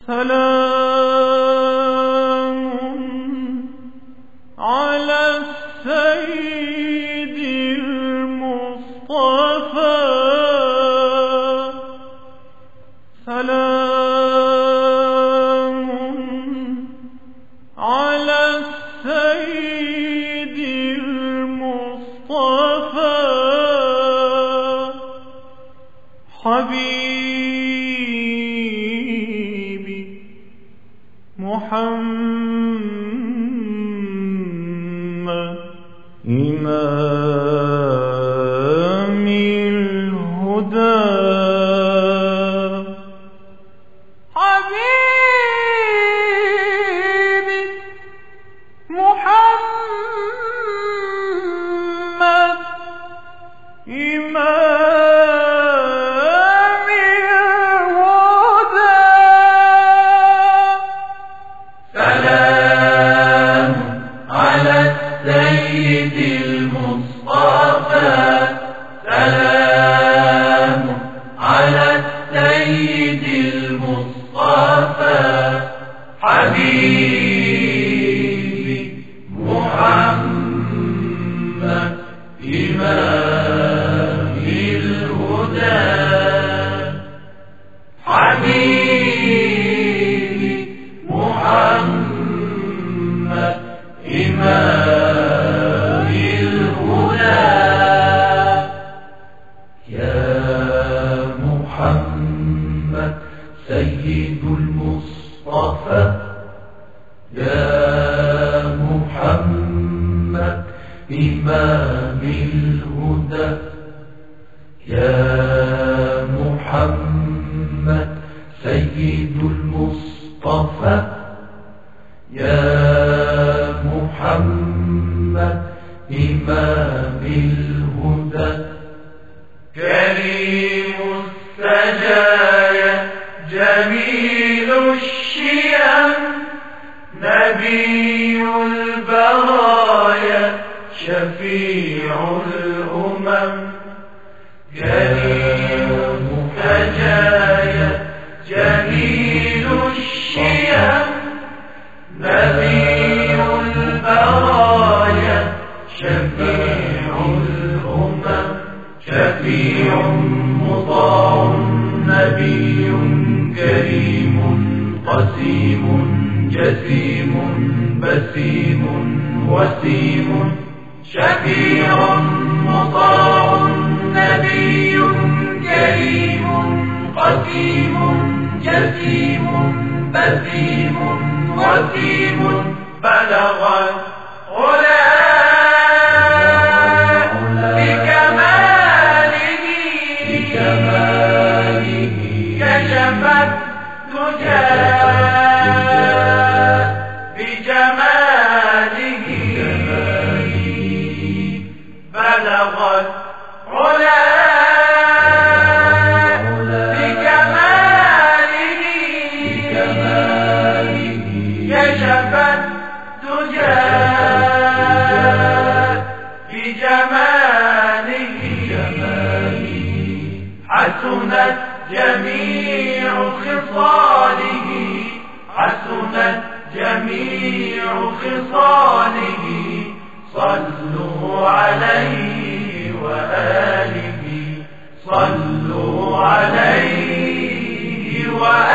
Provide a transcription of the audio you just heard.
سلام على السيد المصطفى، سلام على السيد المصطفى حبيبي محمد إمام الهدى. حبيبي محمد إمام الهدى. سلام على السيد المصطفى، سلام على السيد المصطفى حبيبي محمد إمام الهدى. حبيبي محمد إمام الهدى. يا محمد سيد المصطفى، يا محمد إمام الهدى، يا محمد سيد المصطفى، يا محمد إمام الهدى. كريم السجايا جميل الشيم، نبي البرايا شفيع الأمم. كريم السجايا جميل الشيم، نبي البرايا شفيع الأمم. شفيع مطاع نبي كريم قسيم جسيم بسيم وسيم. شفيع مطاع نبي كريم قسيم جسيم بسيم وسيم. بلغ العلا بكماله، كشف الدجى بجماله. بلغ العلا بكماله، كشف الدجى بجماله. حسنت جميع خصاله، حسنت جميع خصاله. صلوا عليه وآله، صلوا عليه وآله.